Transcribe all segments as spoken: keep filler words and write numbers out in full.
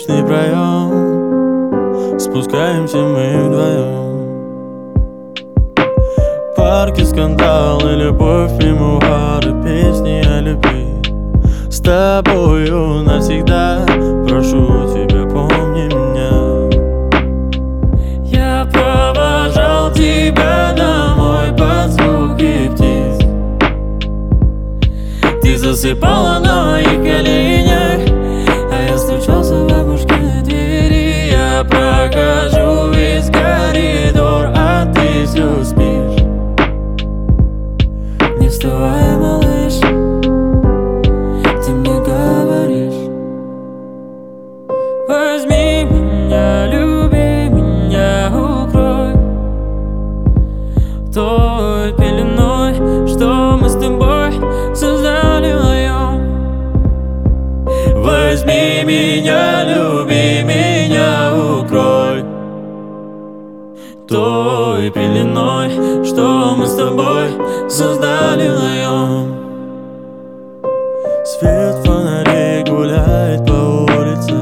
лестничный проем, спускаемся мы вдвоем. В парке скандал и любовь, мемуары, песни о любви. С тобою навсегда, прошу тебя, помни меня. Я провожал тебя домой под звуки птиц. Ты засыпала на моих коленях, а я стучался в бабушкиной двери. Я прохожу весь коридор, а ты все спишь. Не вставай, малыш, ты мне говоришь: возьми меня, люби меня, укрой той пеленой, что мы с тобой создали вдвоем. Возьми меня, люби меня, укрой той пеленой, что мы с тобой создали вдвоем. Свет фонарей гуляет по улице.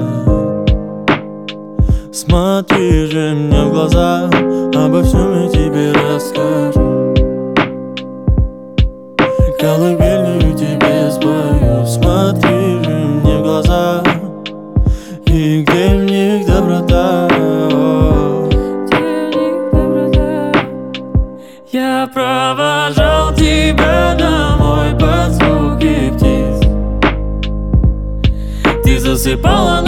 Смотри же мне в глаза, обо всем я тебе расскажу. Колыбельную тебе спою. Смотри же мне в глаза, и где в них доброта? Я провожал тебя домой под звуки птиц. Ты засыпала